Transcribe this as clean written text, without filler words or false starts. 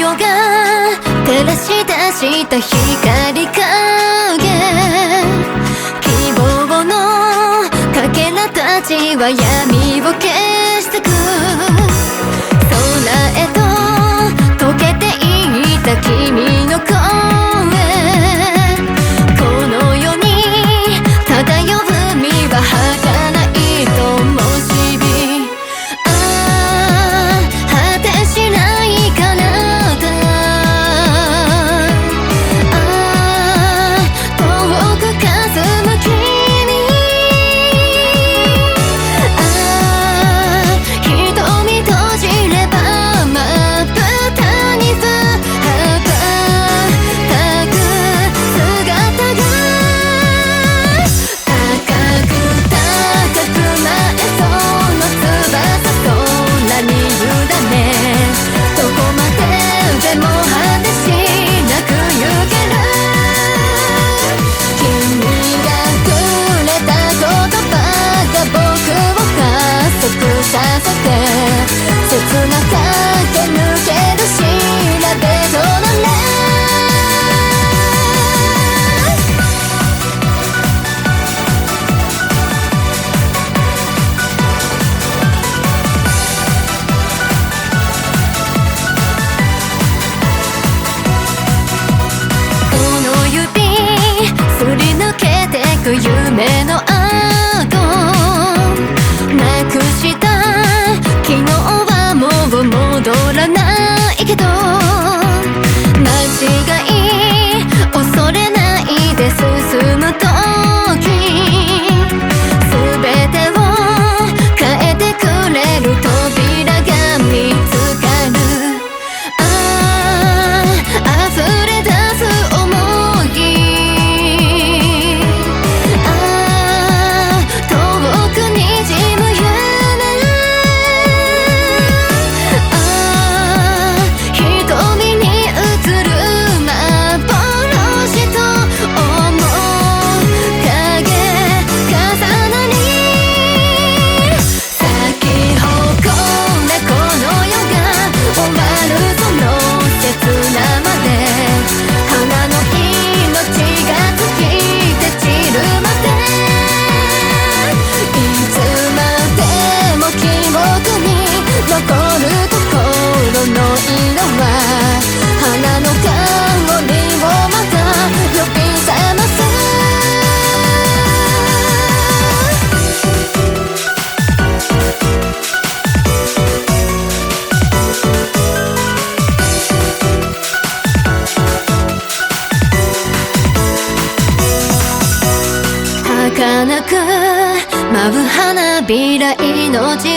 夜が照らし出した光影、希望のかけらたちは闇を消してく。空へと溶けていった君の声、この世に漂う海は儚いともしび、果てしない彼方、遠く霞む君、瞳閉じればまぶたに羽ばたく姿が、高く高く舞えそうな翼、空に委ねどこまででも果てしなく行ける。君がくれた言葉が僕を加速させて、切な駆け抜ける調べとなれ。この指すり抜けてく夢の跡、なくした昨日はもう戻らないけど、間違い恐れないで進む時、全てを変えてくれる扉が見つかる。溢れ出す想い、遠くにじむ夢、瞳に映る幻と思う影重なり、咲き誇れこの世が終わるその刹那まで、花の命が尽きて散るまで、いつまでも記憶に残るところの色は、花の香りをまた呼び覚ます。儚く舞う花びら、命